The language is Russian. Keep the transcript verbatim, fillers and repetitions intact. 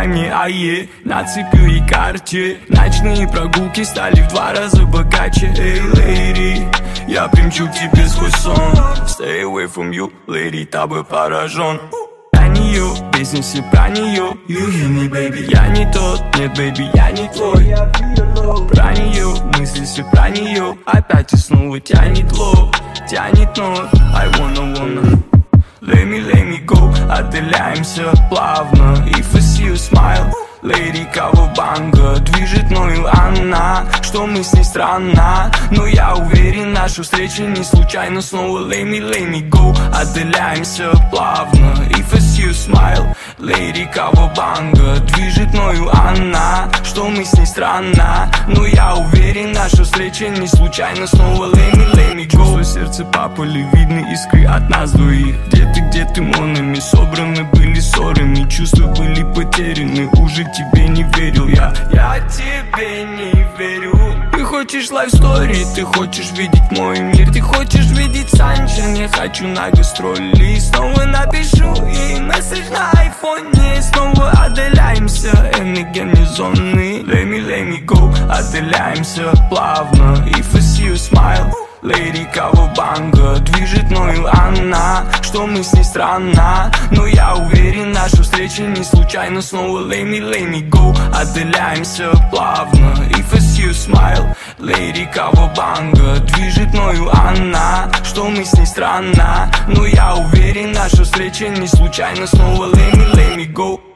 Майами, ае, нацепил ей карте. Ночные прогулки стали в два раза богаче. Эй, лейди, я примчу к тебе сквозь сон. Stay away from you, lady, тобой поражен. Про нее, песни все про нее. You hear me, baby, я не тот, нет, baby, я не твой. Про нее, мысли все про нее. Опять и снова тянет лоб, тянет нос. I wanna, wanna Let me, let me go, отдаляемся плавно. If I see you smile, lady Кавабанга. Движет мною она, что мы с ней странно. Но я уверен, наша встреча не случайно. Снова let me, let me go, отдаляемся плавно. If I see you smile, lady Кавабанга. Движет мною она, что мы с ней странно. Но я уверен, наша встреча не случайно. Снова let me, let me go. Чувство сердце попали, видны искры от нас двоих. Где ты, где ты, монами собраны были ссорами. Чувства были потеряны, уже тебе не верил я. Я тебе не верю. Ты хочешь life story, ты хочешь видеть мой мир. Ты хочешь видеть sunshine, я хочу на гастроли. Снова напишу ей месседж на айфоне. Снова отдаляемся, and again не зоны. Let me, let me go, отдаляемся плавно. If I see you smile, lady Кавабанга. Движет мною она, что мы с ней странно. Но я уверен, наша встреча не случайно. Снова let me, let me go, отдаляемся плавно. If I see you smile, lady Кавабанга. Движет мною она, что мы с ней странно. Но я уверен, наша встреча не случайно. Снова let me, let me go.